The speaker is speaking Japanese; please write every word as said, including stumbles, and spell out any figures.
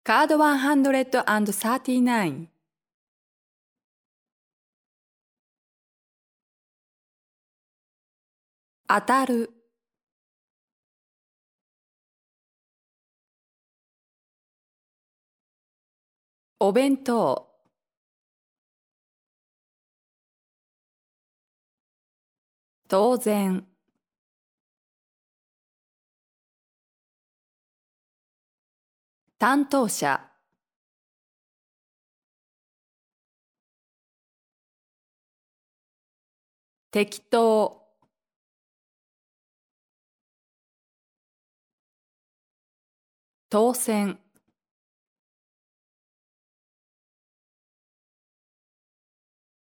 カードワンハンドレッドサーティナイン。当たる。お弁当。当然。担当者。適当。当選。